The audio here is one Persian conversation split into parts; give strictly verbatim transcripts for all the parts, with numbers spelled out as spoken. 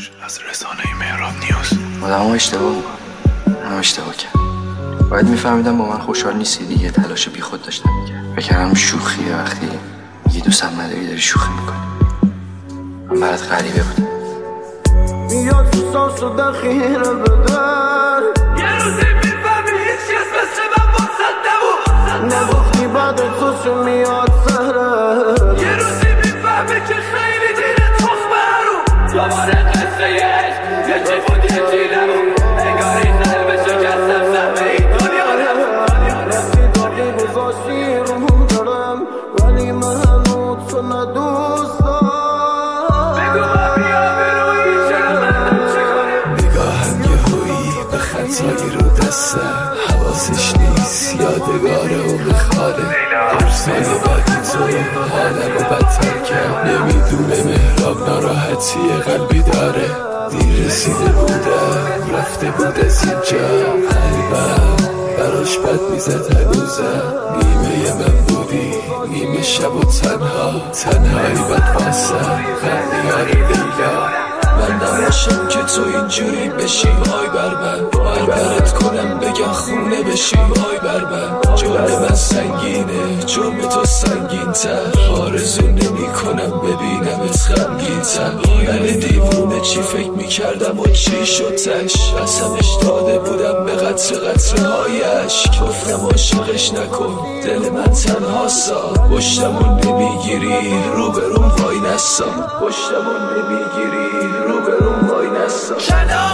داداش از رسانه مهراب نیوز. آدم ها اشتباه میکنن، هم اشتباه کرد. باید میفهمیدم با من خوشحال نیستی دیگه، تلاش بی خود داشتم میکرد. بکنم شوخیه وقتی یه دوستم نداری داری شوخی میکنی. من برات غریبه بودم. میاد تو سانسو دخیره بدن یه روزی میفهمی هیچ کس مثل من بازد نبود نگفتی بعد تو میاد سهره یه روزی میفهمی که خیلی دیره تخم هرون دوباره قصه عشق یه چی بود یه چی نبود انگاری قلب شکستم سمه این دنیا نبود رفتی داری گذاشتی رو مون دارم ولی من هنوز تو ندوست دارم بگو ما بیا بروی چرا چه کنیم نگاهم یه هویی به خطایی رو دستم حواسش نیست یادگاره و بخاله درسای بعدی توی حالم رو بدتر کرد نمیدونه مهراب ناراحتی قلبی داره دیر رسیده بودم رفته بود از اینجا قلبم براش بد میزد هنوزم نیمه من بودی نیمه شب و تنها تنهایی بد واسم خندیار لیلا من نباشم که تو اینجوری بشی وای بر من وای برت کنم بگم خونه بشی وای بر من جرم من سنگینه جرم تو سنگین تر آرزو نمی کنم ببینمت غمگین تر من دیوونه چی فکر میکردم و چی شد تش قسمش داده بودم به قطره قطره هایش گفتم عاشقش نکن دل من تنها سا پشتمون نمیگیری رو برون وای نسا پشتمون نمیگیری رو برون وای نسا شناخت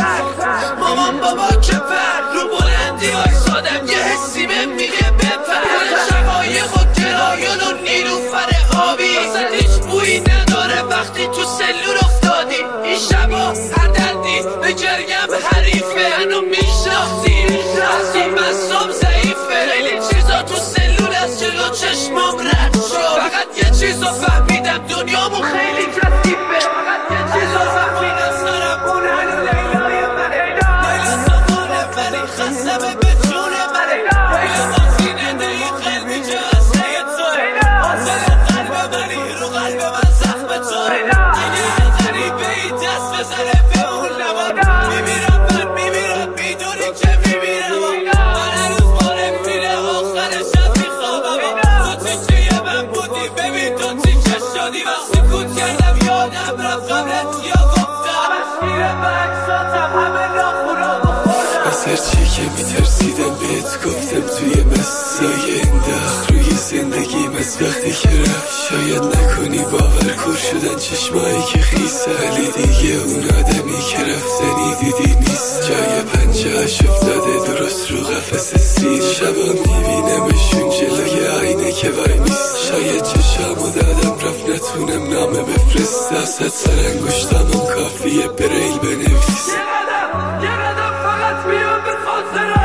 مامان بابا که پر رو بلندی های سادم یه حسی به میگه بپر شقای خود گرایان و نیلوفر آبی واسه هیچ بویی نداره وقتی تو سلول افتادی این شبا هر دردی به گریم حریفه هنو میشناختی از این بستم ضعیفه خیلی چیزا تو سلول از جلو چشمام رد شد فقط یه چیزو فهمیدم دنیامون خیلی کثیفه فقط یه چیزو فهمیدم سرم اون هنو لیلای منه لیلا سفاره ولی خستمه به جون منه لیلا مازینه دهی قلبی که هسته توه آزل قلب منی رو قلب من زخم توه اگه یه غریبه ای دست بزنه به اون لبان میمیرم من میمیرم میدونی که میمیرم من هنوز با نمیره آخر شب میخوابم تو تیکه من بودی ببین تو تیکه شدی و سکوت کردم یادم رفت قبلت یا گفتم مسیر بکساتم همه ناخونا بخوردم از هرچی که میترسیدم بهت گفتم توی مسای انداخت روی زندگیم از وقتی که رفت شاید نکنی باور کور شدن چشمایی که خیسه ولی دیگه اون آدمی که رفتنی دیدی نیست جای پنجهاش افتاده درست رو قفس سیر شبا میبینمشون جلوی آینه که وای میست شاید چشامو دادم رفت نتونم نامه بفرستم صد سر انگشتامم کافیه بریل بنویس یه قدم یه قدم فقط بیا به خاطره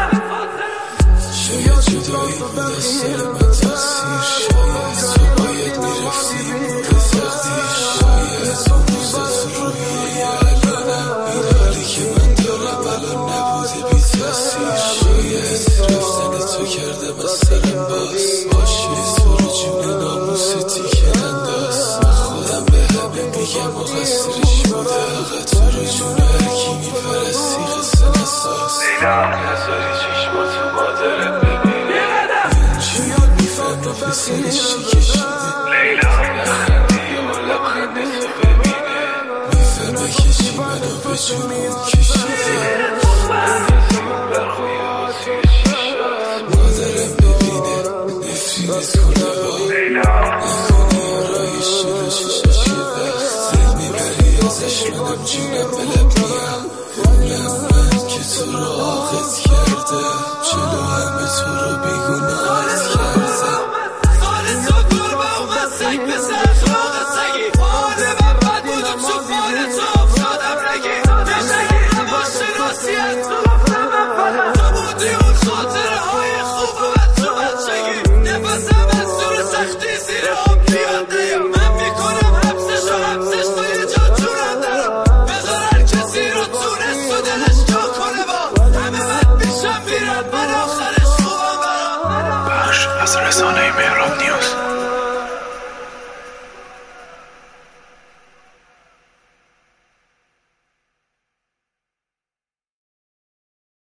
شاید جدایی بود از سر من تقصیر شاید تو باید میرفتی به تقدیر شاید اون روزت رویه الانم این حالی که من دارم الان نبوده بی تاثیر شاید رفتن تو کردم از سرم باز باشه تو رو جون ناموستی که انداز من خودم به همه میگم و قصرش بوده حقا تو رو جون هرکی میپرستی قصه نساز نظاری چشماتو مادرم ببین اینجوری میفهمه پسرش چی کشیده لخندی و لبخنده تو ببینه میفهمه که چی منو به جنون کشیده برخوی آسیه چشات مادرم ببینه نفرینت کنه با نکنی آرایش شده چشاش که وقت دل میبری ازش منم جونم به لب میام اونم من که تو رو عاقت کرده جلو همه تو رو بیگناهت کرده